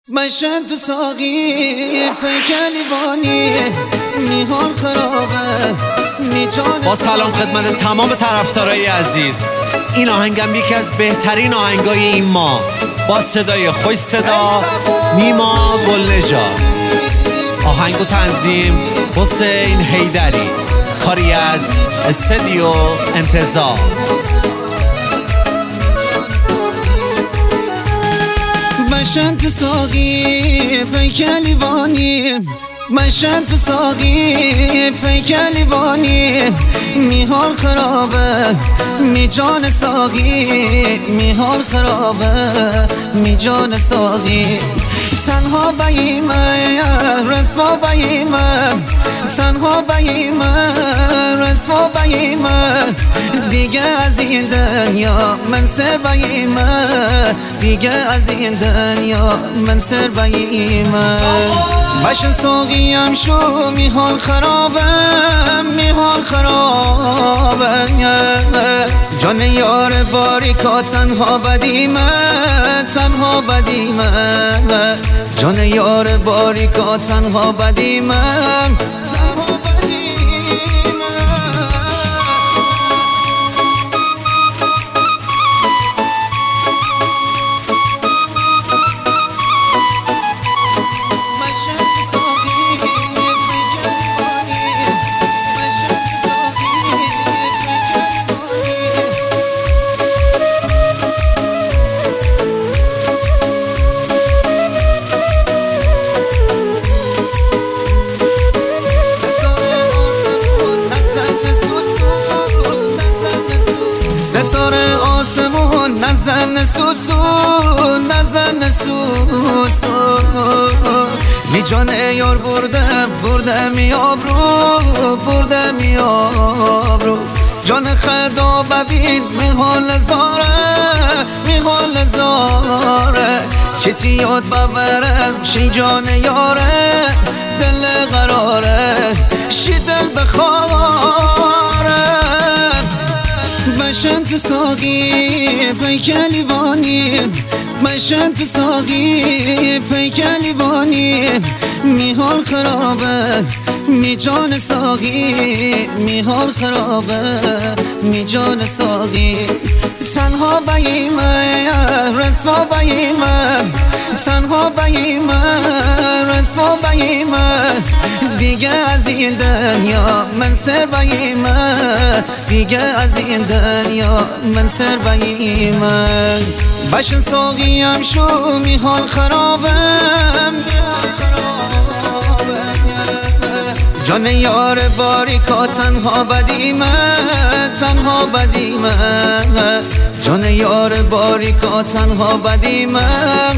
مشن تو ساقی پیکلی بانی میحال خرابه میجان. با سلام خدمت تمام طرفدارای عزیز، این آهنگم یکی از بهترین آهنگای این ماه با صدای خوش صدا نیما گلنژاد. آهنگ و تنظیم حسین حیدری، کاری از استودیو انتظار. مشن تو ساقی پیکلی بانی، مشن تو ساقی پیکلی بانی میحال خرابه میجان ساقی، میحال خرابه میجان ساقی. تنها بیمه رسوا بیمه، تنها بیمه رسوا بیمه، دیگه از این دنیا من سر بیمه، دیگه از این دنیا من سر بیمه. بشن ساقیم شو میحال خرابه، میحال خرابه، جان یار باریکا تنها بدیمه، تنها بدیمه، جان یار باریکا تنها بدیمه، تنها بدیمه. ستاره آسمون نزن سوسو، نزن سوسو، می جان یار برده میاب رو، برده میاب رو. جان خدا ببین میحال زاره، میحال زاره، چتی یاد ببرم شی جان یاره، دل قراره شی دل بخواره. مشن تو ساقی پیکلی بانی، مشن تو ساقی پیکلی بانی میحال خرابه میجان ساقی، میحال خرابه میجان ساقی. تنها بیمه رسوا بیمه، تنها بیمه رسوا بیمه، دیگه از این دنیا من سر بیمه، دیگه از این دنیا من سر بیمه. بشن ساقیم شو میحال خرابه، میحال خرابه، جان یار باریکا تنها بدیمه، تنها بدیمه، جان یار باریکا تنها بدیمه.